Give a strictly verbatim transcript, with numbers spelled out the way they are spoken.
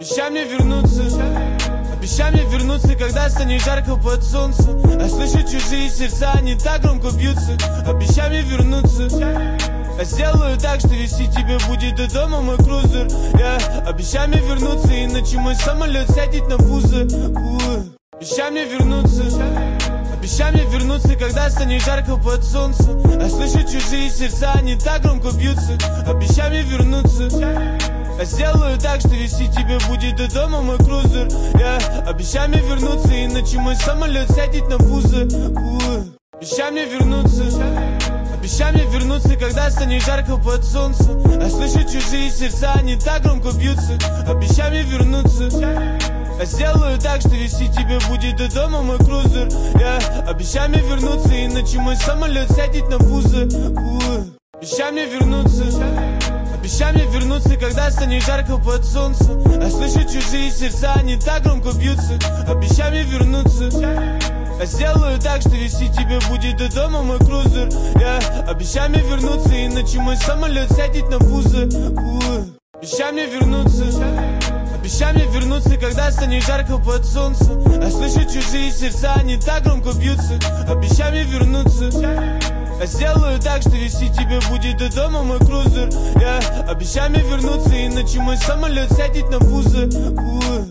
Обещай мне вернуться, обещай мне вернуться, когда станет жарко под солнцем. А слышу чужие сердца, они так громко бьются. Обещай мне вернуться, я сделаю так, что вести тебе будет до дома мой крузер. yeah. Обещай мне вернуться, иначе мой самолет сядет на пузо. uh. Обещай мне вернуться, обещай мне вернуться, когда станет жарко под солнцем. Я слышу чужие сердца, они так громко бьются. Обещай мне вернуться, я сделаю так, что вести тебе будет до дома мой крузер. yeah. Обещай мне вернуться, иначе мой самолет сядет на пузо. uh. Обещай мне вернуться, обещай мне вернуться, когда станет жарко под солнцем. Я слышу чужие сердца, они так громко бьются. Обещай мне вернуться, я сделаю так, что вести тебе будет до дома мой крузер. yeah. Обещай мне вернуться, иначе мой самолет сядет на пузо. uh. Обещай мне вернуться, обещай мне вернуться, когда станет жарко под солнцем. Я слышу чужие сердца, они так громко бьются. Обещай мне вернуться, я сделаю так, что вести тебе будет до дома мой крузер. yeah. Обещай мне вернуться, иначе мой самолет сядет на пузо. uh. Обещай мне вернуться, обещай мне вернуться, когда станет жарко под солнцем. Я слышу чужие сердца, они так громко бьются. Обещай мне вернуться, я сделаю так, что вести тебе будет до дома мой крузер. yeah. Обещай мне вернуться, иначе мой самолет сядет на пузо. uh.